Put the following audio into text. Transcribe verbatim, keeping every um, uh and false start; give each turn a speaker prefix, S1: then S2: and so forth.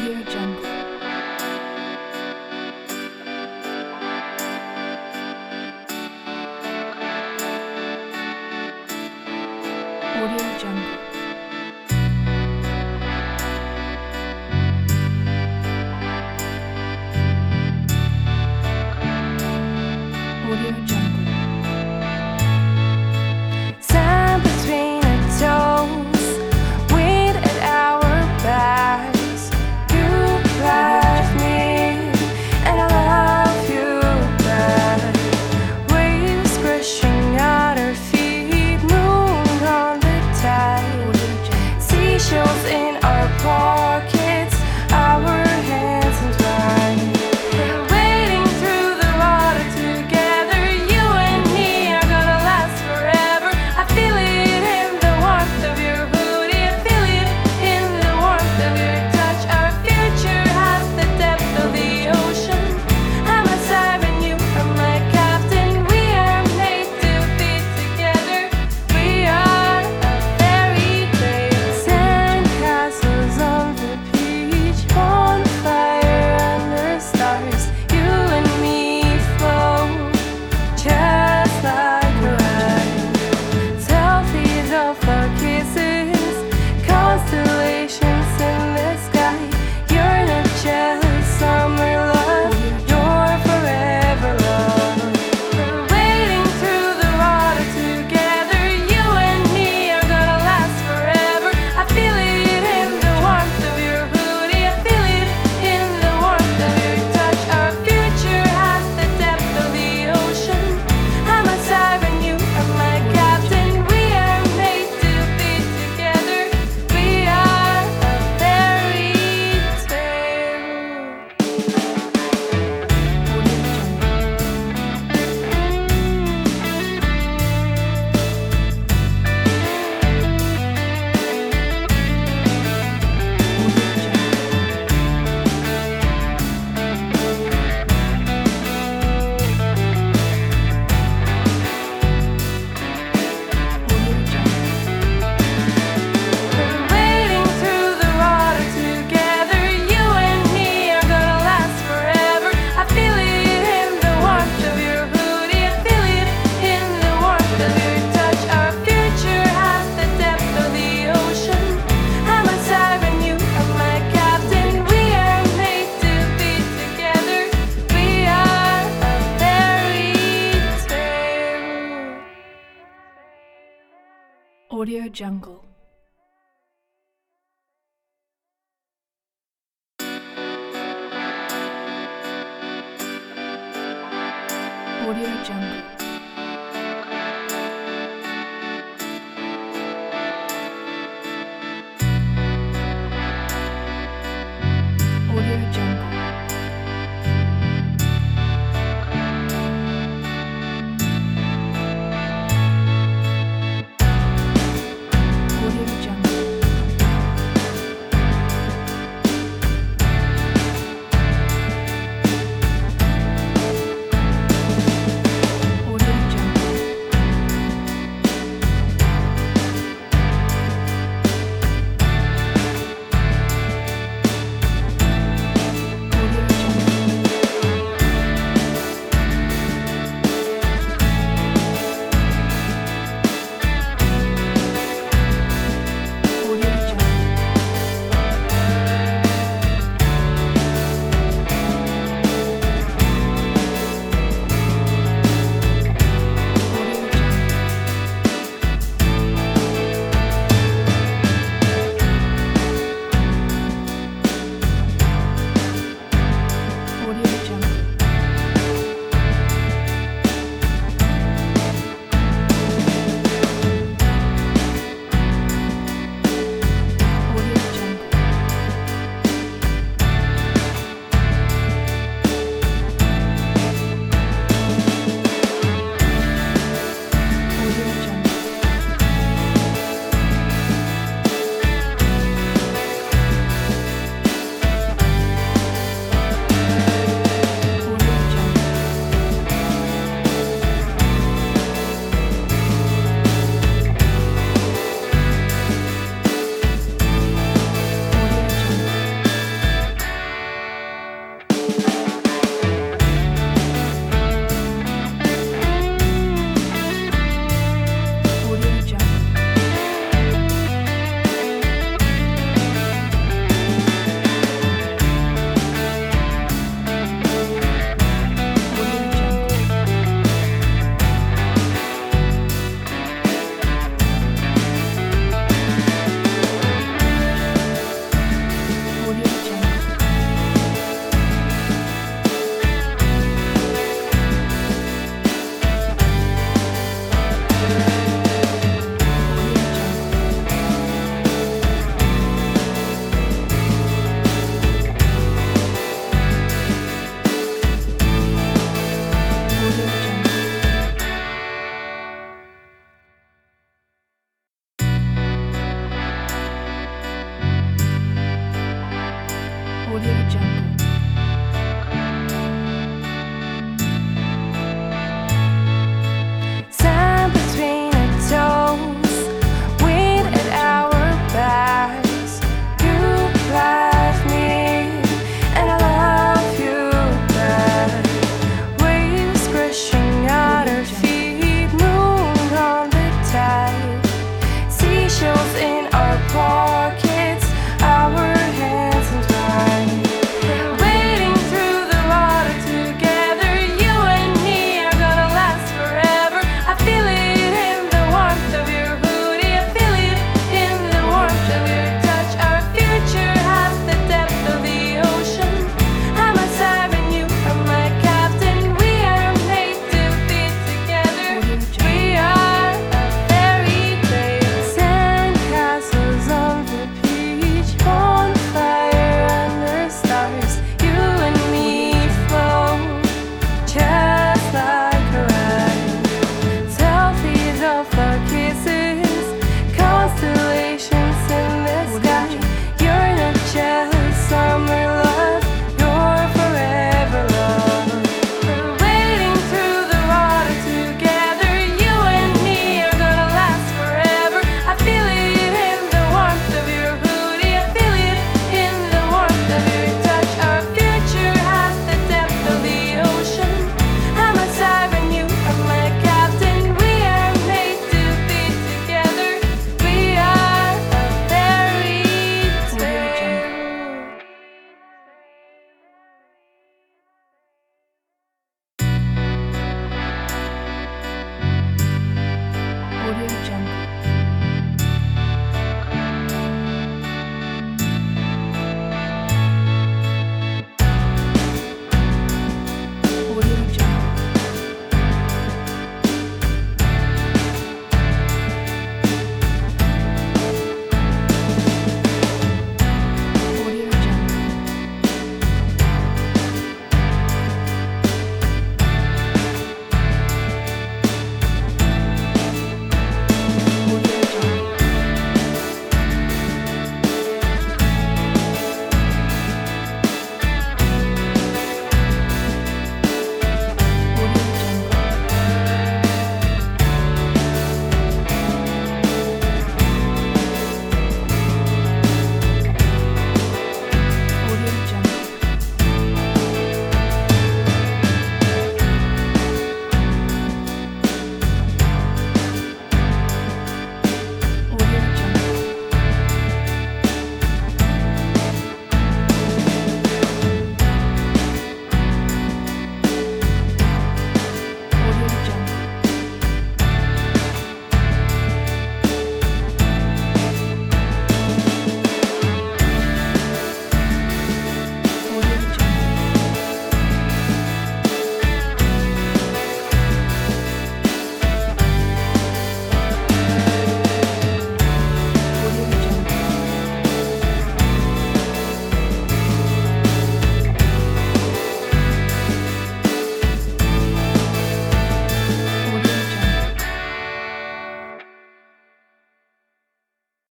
S1: Audio Jungle. Audio Jungle. Audio Jungle.
S2: Sand between our toes, wind at our backs. You left me, and I love you back. Waves crashing at our feet, moon on the tide. Seashells in our pockets, our hands entwined. We're wading through the water together. You and me are gonna last forever. I feel it in the warmth of your hoodie. I feel it in the warmth of your touch. Our future has the depth of the ocean. I'm a siren, you are my captain. We are made to be together. We are a fairy tale. Sandcastles on the beach, bonfire under stars. You and me float just like a ride. Selfies of our kisses, constellations in the sky. You're not just summer love, you're forever love. We're wading through the water together. You and me are gonna last forever. I feel it in the warmth of your hoodie. I feel it in the warmth of your touch. Our future has the depth of the ocean. I'm a siren, you are my captain. We are made to be together. We are a fairy tale. We're wading through the water together. You and me are gonna last forever. I feel it in the warmth of your hoodie. I feel it in the warmth of your touch. Our future has the depth of the ocean. I'm a siren, you are my captain. We are made to be together. We are a fairy tale.
S1: Audio Jungle. Audio Jungle. Audio Jungle. Audio Jungle. Audio Jungle.